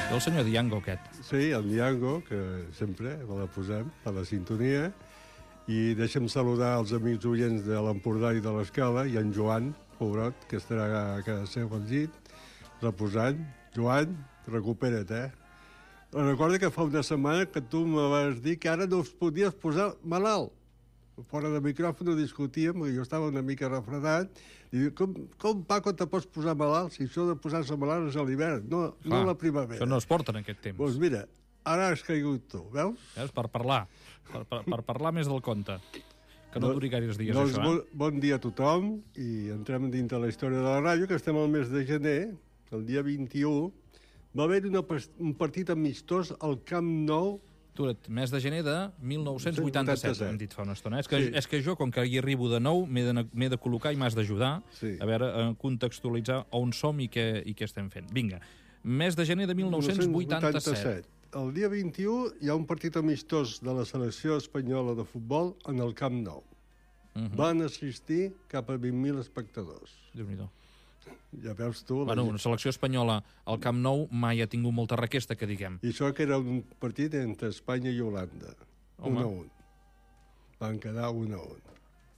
El senyor Diango, aquest. Sí, el Diango, que sempre la posem per la sintonia. I deixa'm saludar els amics oients de l'Empordà i de l'Escala, i en Joan, pobrot, que estarà a casa seu al llit, reposant. Joan, recupera't, Recorda que fa una setmana que tu me vas dir que ara no es podies posar malalt. Fora de micròfon ho discutíem, perquè jo estava una mica refredat, i dic, com Paco, te pots posar malalt si això de posar-se malalt és a l'hivern, no a la primavera? Això no es porta en aquest temps. Doncs mira, ara has caigut tu, veus? Veus? Per parlar. Per parlar més del conte. Que no duri gaires dies, doncs, això, bon dia a tothom, i entrem dins de la història de la ràdio, que estem al mes de gener, el dia 21, va haver-hi un partit amistós al Camp Nou. Mes de gener de 1987, hem dit fa una estona. És que jo, com que hi arribo de nou, m'he de col·locar i m'has d'ajudar a veure, a contextualitzar on som i què estem fent. Vinga, mes de gener de 1987. El dia 21 hi ha un partit amistós de la selecció espanyola de futbol en el Camp Nou. Van assistir cap a 20.000 espectadors. Déu-n'hi-do. Ja veus tu... Bueno, una selecció espanyola al Camp Nou mai ha tingut molta requesta, que diguem. I això que era un partit entre Espanya i Holanda. 1-1. Van quedar 1-1.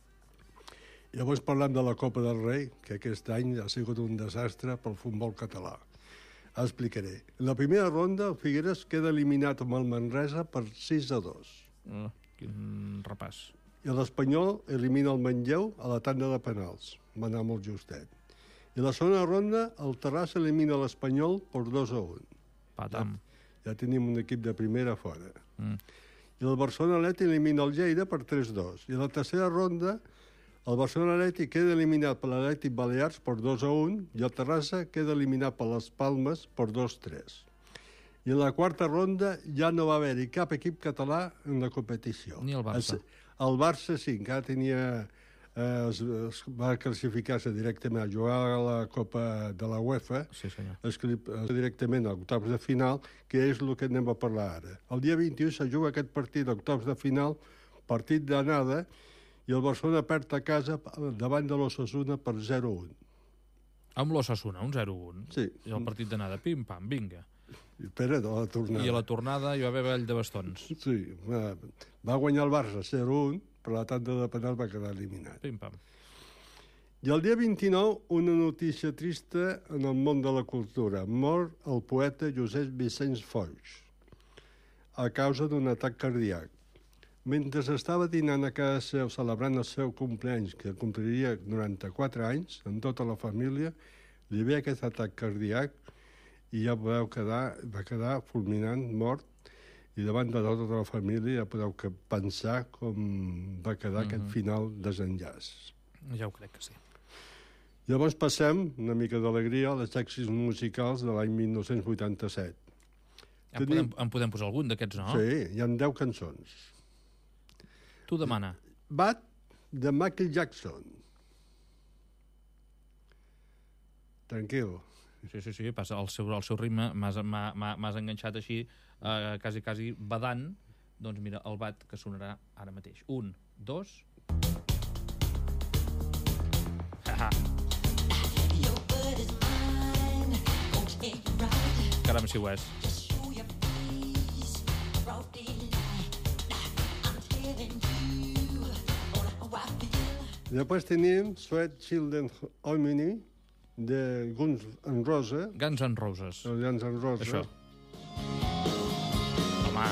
Llavors parlem de la Copa del Rei, que aquest any ha sigut un desastre pel futbol català. Explicaré. En la primera ronda, el Figueres queda eliminat amb el Manresa per 6-2. Quin repàs. I l'Espanyol elimina el Manlleu a la tanda de penals. Va anar molt justet. I la segona ronda, el Terrassa elimina l'Espanyol per 2-1. Patam. Ja tenim un equip de primera fora. I el Barcelona Atlètic elimina el Lleida per 3-2. I a la tercera ronda, el Barcelona Atlètic queda eliminat per l'Atlètic Balears per 2-1 i el Terrassa queda eliminat per les Palmes per 2-3. I en la quarta ronda ja no va haver-hi cap equip català en la competició. Ni el Barça. El Barça sí, encara tenia... es va classificar-se directament a jugar a la Copa de la UEFA, directament a octaves de final, que és el que anem a parlar ara. El dia 21 se juga aquest partit d'octaves de final, partit d'anada, i el Barcelona perd a casa davant de l'Osasuna per 0-1. Amb l'Osasuna, un 0-1? Sí. I el partit d'anada, pim-pam, vinga. Espera, a la tornada. I a la tornada hi va haver ball de bastons. Sí, va guanyar el Barça 0-1, però la tanda de penal va quedar eliminat. Pim-pam. I el dia 29, una notícia trista en el món de la cultura. Mor el poeta Josep Vicenç Foix a causa d'un atac cardíac. Mentre estava dinant a casa seu celebrant el seu compleanys, que compliria 94 anys, amb tota la família, li ve aquest atac cardíac i ja va quedar fulminant, mort, i davant de tota la família ja podeu pensar com va quedar aquest final desenllaç. Ja ho crec que sí. Llavors passem, una mica d'alegria, a les èxits musicals de l'any 1987. En podem posar algun d'aquests, no? Sí, hi ha 10 cançons. Tu demana. Bad, de Michael Jackson. Tranquil. Sí, passa el seu ritme, m'has enganxat així, quasi badant. Doncs mira, el bat que sonarà ara mateix. 1, 2... Caram, si ho és. Després tenim Sweet Children of Mine, de Guns N' Roses. Guns N' Roses. Guns N' Roses. Això. Home.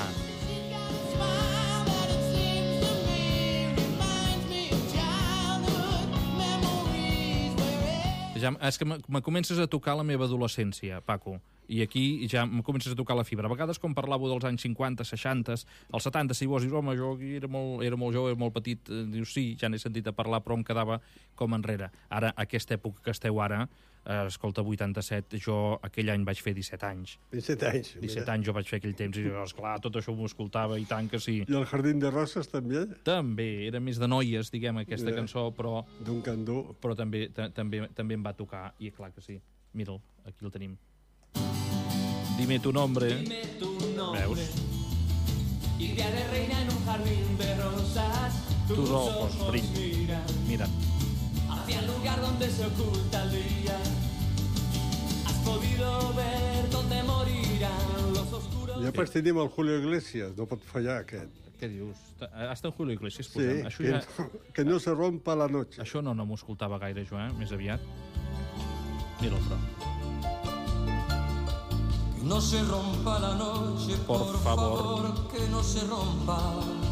Ja, és que me comences a tocar la meva adolescència, Paco, i aquí ja me comences a tocar la fibra. A vegades, quan parlàveu dels anys 50, 60, els 70, si vos dius, home, jo aquí era molt jove, era molt petit, dius, sí, ja n'he sentit a parlar, però em quedava com enrere. Ara, aquesta època que esteu ara, escolta, 87, jo aquell any vaig fer 17 anys. 17 anys. 17 anys jo vaig fer aquell temps, i esclar, tot això m'ho escoltava, i tant que sí. I el Jardín de Roses, també? També, era més de noies, diguem, aquesta cançó, però... D'un candó. Però també em va tocar, i clar que sí. Mira'l, aquí el tenim. Dime tu nombre. ¿Veus? Y día de reina en un jardín de rosas. Tus ojos brillan. Mira. Hacia el lugar donde se oculta el día. Has podido ver dónde morirán després tenim el Julio Iglesias, no pot fallar aquest. Què dius? Hasta en Julio Iglesias Sí, posem. Això que no se rompa la noche. Això no m'ho escoltava gaire, jo, més aviat. Mira'l, però. Que no se rompa la noche, por favor, que no se rompa.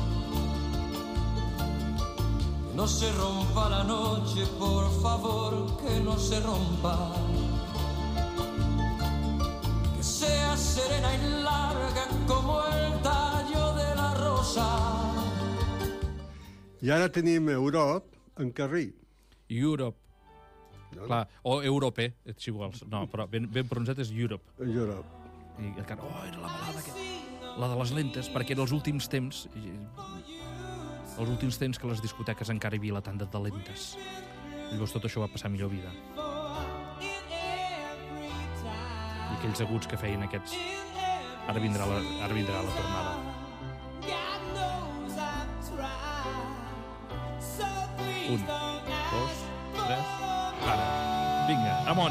Que no se rompa la noche, por favor, que no se rompa. Que sea serena y larga como el tallo de la rosa. I ara tenim Europe en Carrí. Europe. No? Clar, o Europe, si vols. No, però ben pronunciat és Europe. Europe. I encara, era la balada la de les lentes, perquè en els últims temps que les discoteques encara hi havia la tanda de lentes. Llavors tot això va passar millor vida. I aquells aguts que feien aquests... Ara vindrà la tornada. Un, dos, tres... Ara, vinga, amunt!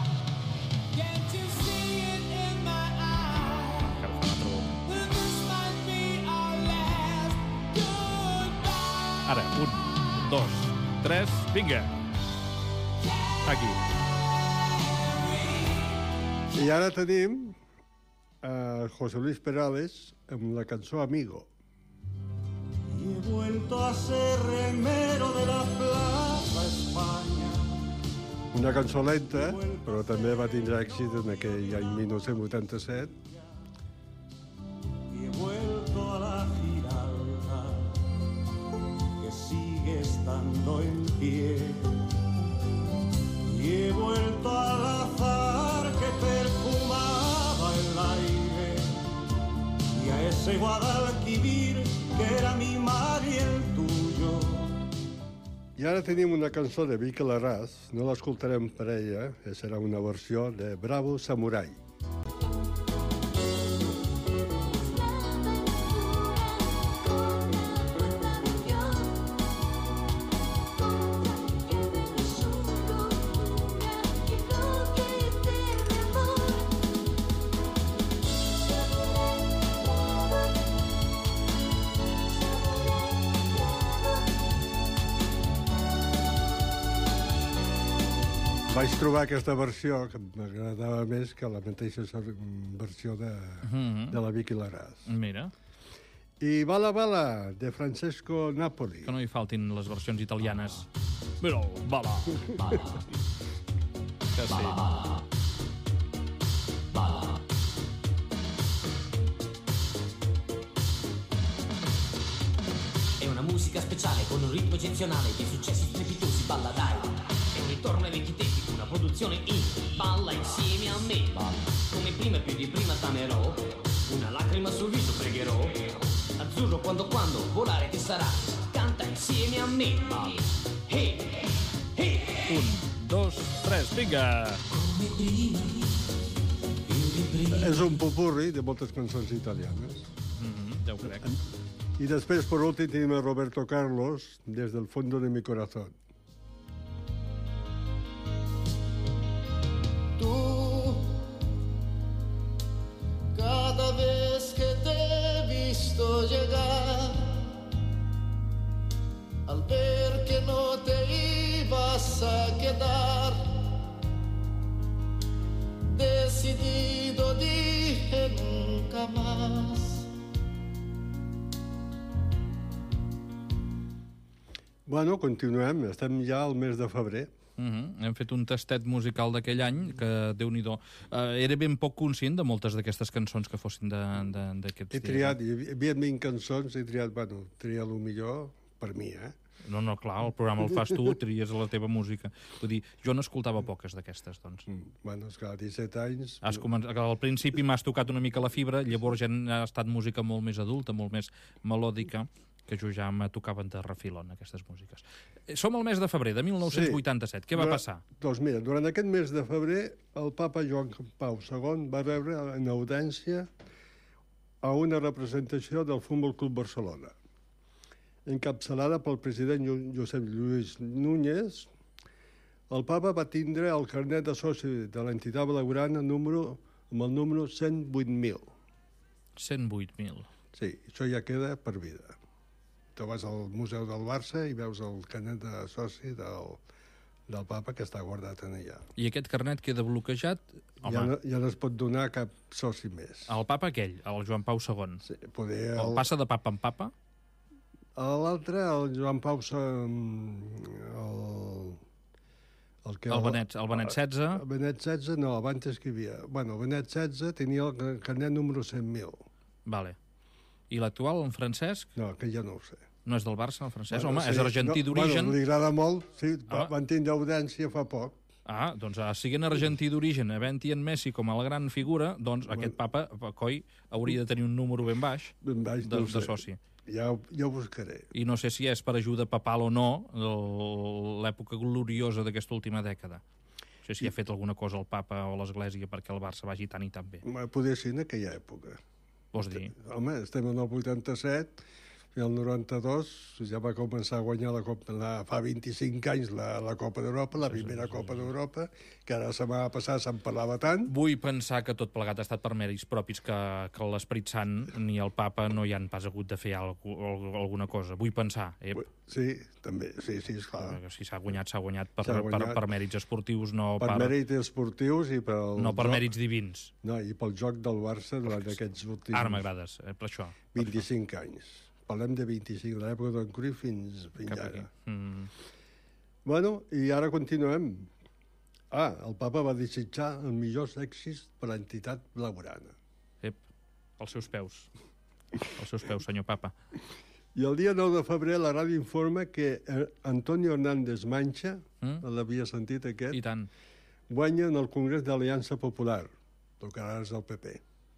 Ara, un, dos, tres, vinga! Aquí. I ara tenim José Luis Perales amb la cançó Amigo. Y he vuelto a ser remero de la Plaza España. Una cançó lenta, però també va tindre èxit en aquell any 1987. Y he vuelto a la Giralda, que sigue estando en pie. Y he vuelto al azar que perfumaba el aire. Y a ese Guadalquivir que era mi mar y el tuyo. I ara tenim una cançó de Vicky Larraz, no l'escoltarem per ella, serà una versió de Bravo Samurai. Vaig trobar aquesta versió que m'agradava més que la mateixa versió de la Vicky Larraz. Mira, I Bala Bala, de Francesco Napoli. que no hi faltin les versions italianes. Mira, bala. Que sí. È una musica speciale con un ritmo eccezionale di successi strepitosi, balla dai. È un ritorno ai vecchi tempi, una produzione indie, balla insieme a me. Come prima e più di prima t'amerò, una lacrima sul viso pregherò. Azzurro quando volare ti sarà, canta insieme a me. Hey, hey. Un, dos, tres, vinga! És un popurri de moltes cançons italianes. Ja ho crec. I després, per últim, tenim a Roberto Carlos, Des del fondo de mi corazón. Tú, cada vez que te he visto llegar, al ver que no te ibas a quedar, decidido dije nunca más. Bueno, continuem. Estem ja al mes de febrer. Hem fet un tastet musical d'aquell any que, Déu-n'hi-do, era ben poc conscient de moltes d'aquestes cançons que fossin d'aquests dies. He triat, hi havia 20 cançons, he triat, triar el millor per mi, No, clar, el programa el fas tu, tries la teva música. Vull dir, jo n'escoltava poques d'aquestes, doncs. Bueno, esclar, 17 anys... Al principi m'has tocat una mica la fibra, llavors ja ha estat música molt més adulta, molt més melòdica, que jo ja me tocaven de refilon, aquestes músiques. Som al mes de febrer de 1987. Sí. Què va passar? Doncs mira, durant aquest mes de febrer, el papa Joan Pau II va rebre en audiència a una representació del Futbol Club Barcelona, encapçalada pel president Josep Lluís Núñez. El papa va tindre el carnet de soci de l'entitat blaugrana amb el número 108.000. 108.000. Sí, això ja queda per vida. Tu vas al Museu del Barça i veus el carnet de soci del papa que està guardat en allà. I aquest carnet queda bloquejat? Home, Ja no es pot donar a cap soci més. el papa aquell, el Joan Pau II. Sí, poder El passa de papa en papa? L'altre, el Joan Pau... El Benet XVI? El Benet XVI, no, abans escrivia. Bueno, el Benet XVI tenia el carnet número 100.000. Vale. I l'actual, en Francesc? No, que ja no ho sé. No és del Barça, el Francesc? Bueno, Home, és argentí d'origen. Bueno, li agrada molt, sí, Ah. van tindre audiència fa poc. Ah, doncs siguent argentí d'origen, havent-hi en Messi com a la gran figura, doncs aquest papa, coi, hauria de tenir un número ben baix Ben baix, no ho de sé. soci. Ja ho buscaré. I no sé si és per ajuda papal o no l'època gloriosa d'aquesta última dècada. No sé si ha fet alguna cosa el papa o l'Església perquè el Barça vagi tan i tan bé. Poder ser en aquella època. Vols dir? Home, estem en el 87, i el 92 ja va començar a guanyar la Copa, fa 25 anys la Copa d'Europa, la primera Copa d'Europa, que ara la setmana passada se'n parlava tant. Vull pensar que tot plegat ha estat per mèrits propis, que l'Esperit Sant ni el papa no hi han pas hagut de fer alguna cosa. Vull pensar, Sí, també, sí, esclar. Si s'ha guanyat, s'ha guanyat per mèrits esportius, no per mèrits esportius i no per mèrits divins. No, i pel joc del Barça durant aquests últims... Ara m'agrades, per això. 25 anys. Parlem de 25, de l'època d'en Cruyff fins ara. Bueno, i ara continuem. El papa va desitjar els millors èxits per a l'entitat blaugrana. Als seus peus. Als seus peus, senyor papa. I el dia 9 de febrer la ràdio informa que Antonio Hernández Mancha, l'havia sentit aquest, I tant. guanya en el Congrés d'Aliança Popular, el que ara és el PP.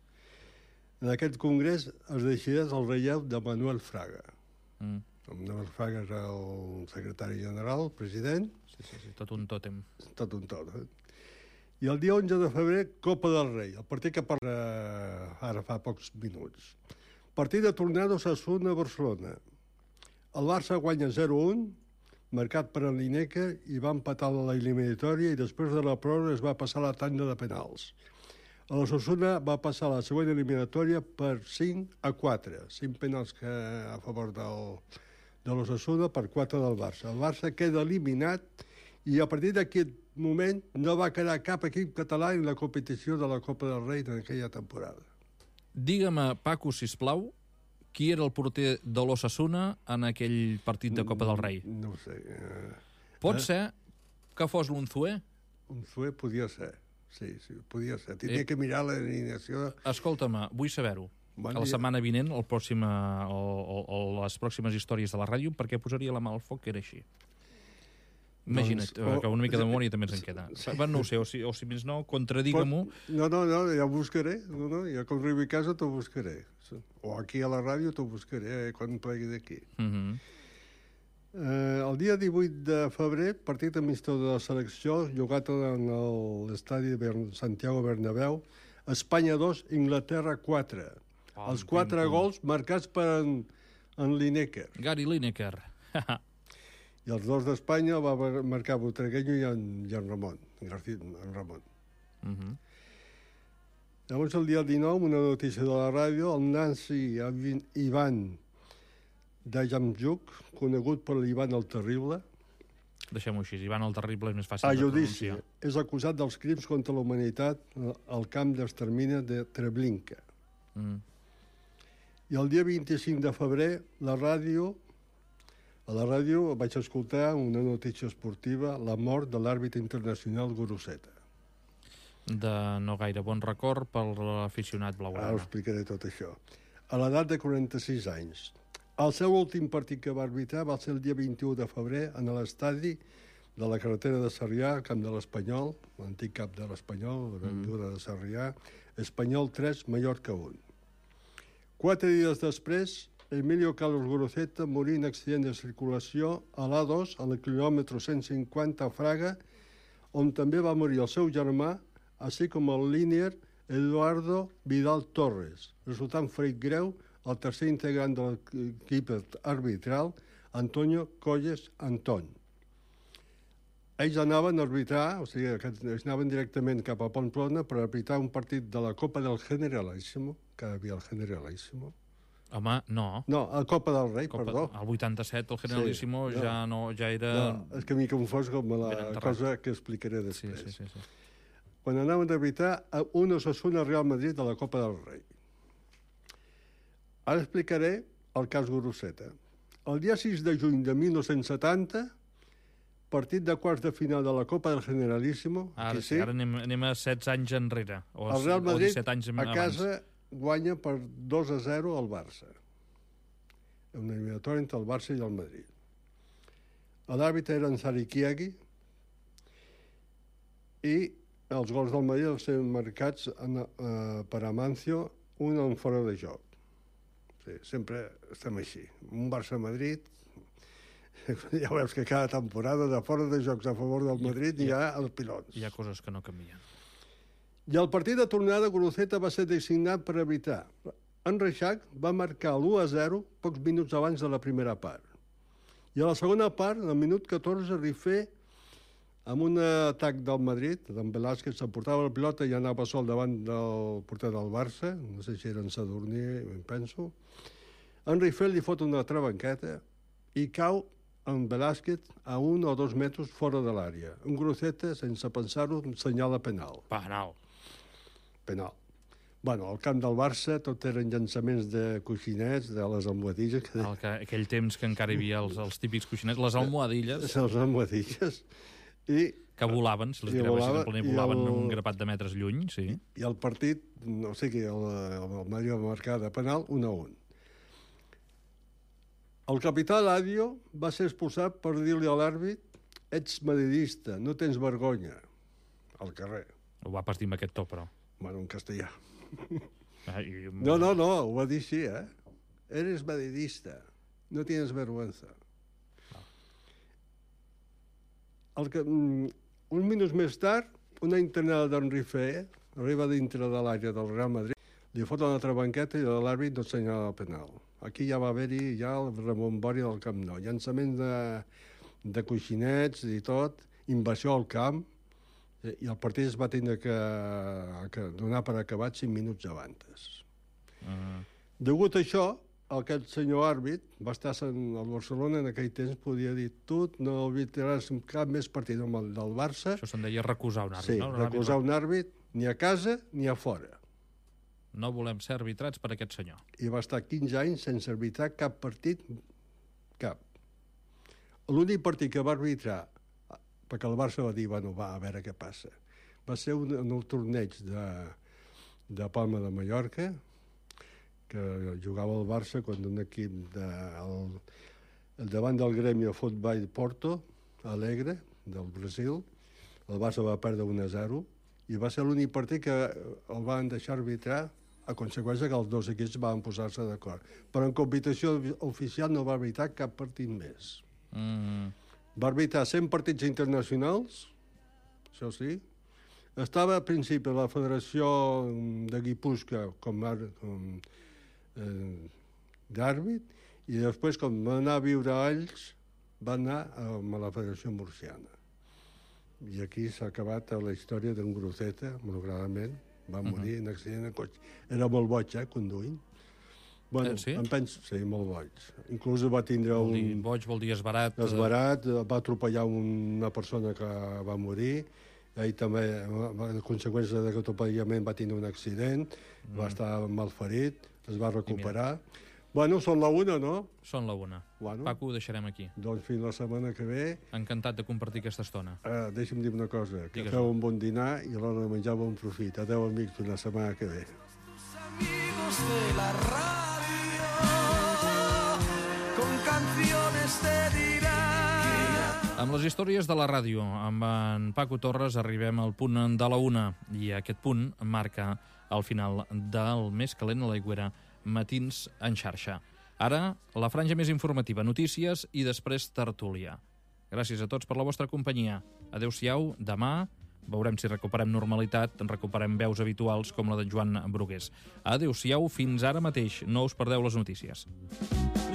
En aquest congrés es decideix el relleu de Manuel Fraga. Manuel Fraga és el secretari general, el president. Sí, tot un tòtem. Tot un tot. I el dia 11 de febrer, Copa del Rei, el partit que parla ara fa pocs minuts. Partit de tornada Osasuna a Barcelona. El Barça guanya 0-1, marcat per en Lineker, i va empatar a la eliminatòria i després de la pròrroga es va passar a la tanda de penals. L'Osasuna va passar a la següent eliminatòria per 5-4. 5 penals a favor de l'Osasuna per 4 del Barça. El Barça queda eliminat i a partir d'aquest moment no va quedar cap equip català en la competició de la Copa del Rei en aquella temporada. Digue'm, Paco, sisplau, qui era el porter de l'Osasuna en aquell partit de Copa del Rei? No ho sé. Pot ser que fos l'Unzué? Unzué podia ser. Sí, podia ser. Tindria que mirar l'alineació. Escolta'm, vull saber-ho. La setmana vinent, les pròximes històries de la ràdio, perquè posaria la mà al foc que era així. Imagina't, que una mica de memòria també ens en queda. No ho sé, o si més no, contradigue-m'ho. No, ja ho buscaré. Ja quan arribi a casa t'ho buscaré. O aquí a la ràdio t'ho buscaré quan plegui d'aquí. El dia 18 de febrer, partit amistós de la selecció, jugat en l'estadi Santiago Bernabéu, Espanya 2, Inglaterra 4. Els 4 gols marcats per en Lineker. Gary Lineker. I els 2 d'Espanya va marcar Butragueño i en Ramon. En Ramon. Llavors, el dia 19, una notícia de la ràdio, el Nancy Ivan Dajamjuk, conegut per l'Ivan el Terrible. Deixem-ho així, Ivan el Terrible és més fàcil de judici, pronunciar. és acusat dels crims contra la humanitat al camp d'extermini de Treblinka. I el dia 25 de febrer, a la ràdio vaig escoltar una notícia esportiva, la mort de l'àrbitre internacional Guruceta. De no gaire bon record per l'aficionat blaugrana. Ara ho explicaré tot això. A l'edat de 46 anys. El seu últim partit que va arbitrar va ser el dia 21 de febrer en l'estadi de la carretera de Sarrià, al camp de l'Espanyol, l'antic cap de l'Espanyol, l'aventura de Sarrià, Espanyol 3, Mallorca 1. 4 dies després, Emilio Carlos Guruceta morí en accident de circulació a l'A2, al quilòmetre 150 a Fraga, on també va morir el seu germà, així com el línier Eduardo Vidal Torres, resultant ferit greu el tercer integrant de l'equip arbitral, Antonio Colles Antón. ells anaven a arbitrar, o sigui, que ells anaven directament cap a Pamplona per arbitrar un partit de la Copa del Generalísimo, que hi havia el Generalísimo. Home, no. No, la Copa del Rei, perdó. Al 87 el Generalísimo Sí, ja era... No, és que m'he confós com la cosa que explicaré després. Sí. Quan anaven a arbitrar un Osasuna Real Madrid de la Copa del Rei. Ara explicaré el cas Guruceta. El dia 6 de juny de 1970, partit de quarts de final de la Copa del Generalísimo. Ara sí, ara anem a 16 anys enrere. El Real Madrid, 17 anys a casa, guanya per 2-0 al Barça. Una eliminatòria entre el Barça i el Madrid. L'àrbitre era Ansari Kiagi i els gols del Madrid van ser marcats per Amancio, un en fora de joc. Sí, sempre estem així. Un Barça-Madrid, ja veus que cada temporada de fora de jocs a favor del Madrid hi ha els pilons. Hi ha coses que no canvien. I el partit de tornada, Guruceta va ser designat per arbitrar. En Reixac va marcar l'1-0 pocs minuts abans de la primera part. I a la segona part, al minut 14, Rifé, amb un atac del Madrid, d'en Velázquez, s'emportava la pilota i anava sol davant del porter del Barça, no sé si era en Sadurní, em penso. En Rifé li fot una trabanqueta i cau en Velázquez a 1 o 2 metres fora de l'àrea. En Guruceta, sense pensar-ho, senyala penal. Penal. Bueno, al camp del Barça tot eren llançaments de coixinets, de les almohadilles. Aquell temps que encara hi havia els típics coixinets, les almohadilles. Les almohadilles. Que volaven, si les tiraves en planer, volaven un grapat de metres lluny, sí. I el partit, no sé què, el Madrid va marcar de penal 1-1. El capità Eladio va ser expulsat per dir-li a l'àrbit: ets madridista, no tens vergonya, al carrer. Ho va pas dir amb aquest to, però. Bueno, en castellà. No, ho va dir així, Eres madridista, no tienes vergüenza. Uns minuts més tard, una internada d'en Rifé arriba dintre de l'àrea del Real Madrid, li fot una altra banqueta i l'àrbit no assenyala el penal. Aquí ja va haver-hi el rebombori del Camp Nou, llançament de coixinets i tot, invasió al camp, i el partit es va tindre que donar per acabat 5 minuts abans. Degut a això, aquest senyor àrbit va estar al Barcelona en aquell temps, podia dir: tu no arbitraràs cap més partit amb el del Barça. Això se'n deia recusar un àrbit, sí, no? Sí, recusar un àrbit ni a casa ni a fora. No volem ser arbitrats per aquest senyor. I va estar 15 anys sense arbitrar cap partit, cap. L'únic partit que va arbitrar, perquè el Barça va dir, bueno, va, a veure què passa, va ser en el torneig de Palma de Mallorca, que jugava el Barça contra un equip davant del Grêmio Futbol de Porto Alegre, del Brasil. El Barça va perdre 1-0 i va ser l'únic partit que el van deixar arbitrar a conseqüència que els dos equips van posar-se d'acord. Però en competició oficial no va arbitrar cap partit més. Va arbitrar 100 partits internacionals, això sí. Estava al principi la Federació de Guipúscoa com d'àrbit, i després, quan va anar a viure a ells, va anar a la Federació Murciana. I aquí s'ha acabat la història d'en Guruceta, malauradament. Va morir en accident de cotxe. Era molt boig, conduint. Bueno, sí? Em penso, sí, molt boig. Inclús va tindre boig vol dir esbarat. Esbarat, va atropellar una persona que va morir. Ell també, a conseqüència d'aquest atropellament, va tindre un accident, va estar malferit, es va recuperar. Bueno, són la una, no? Són la una. Bueno, Paco, ho deixarem aquí. Doncs fins la setmana que ve. Encantat de compartir aquesta estona. Deixa'm dir una cosa, que Digues-ho. feu un bon dinar i a l'hora de menjar bon profit. Adéu, amics, fins la setmana que ve. Amigos de la radio, con canciones te dirá. Amb les històries de la ràdio, amb en Paco Torres, arribem al punt de la una, i aquest punt marca el final del més calent a l'Aigüera, Matins en xarxa. Ara, la franja més informativa, notícies i després tertúlia. Gràcies a tots per la vostra companyia. Adéu-siau, demà veurem si recuperem normalitat, recuperem veus habituals com la de Joan Brugués. Adéu-siau, fins ara mateix. No us perdeu les notícies.